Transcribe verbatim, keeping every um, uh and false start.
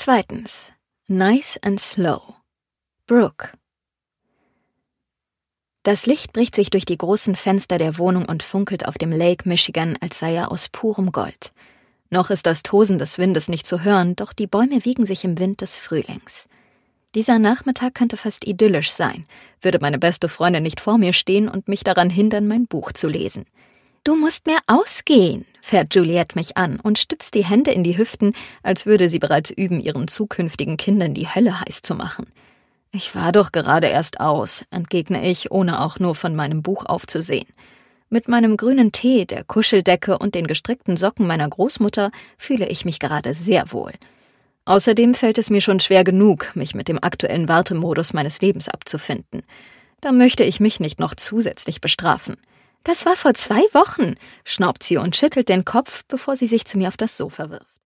Zweitens. Nice and slow. Brooke. Das Licht bricht sich durch die großen Fenster der Wohnung und funkelt auf dem Lake Michigan, als sei er aus purem Gold. Noch ist das Tosen des Windes nicht zu hören, doch die Bäume wiegen sich im Wind des Frühlings. Dieser Nachmittag könnte fast idyllisch sein, würde meine beste Freundin nicht vor mir stehen und mich daran hindern, mein Buch zu lesen. »Du musst mehr ausgehen«, fährt Juliette mich an und stützt die Hände in die Hüften, als würde sie bereits üben, ihren zukünftigen Kindern die Hölle heiß zu machen. »Ich war doch gerade erst aus«, entgegne ich, ohne auch nur von meinem Buch aufzusehen. Mit meinem grünen Tee, der Kuscheldecke und den gestrickten Socken meiner Großmutter fühle ich mich gerade sehr wohl. Außerdem fällt es mir schon schwer genug, mich mit dem aktuellen Wartemodus meines Lebens abzufinden. Da möchte ich mich nicht noch zusätzlich bestrafen. »Das war vor zwei Wochen«, schnaubt sie und schüttelt den Kopf, bevor sie sich zu mir auf das Sofa wirft.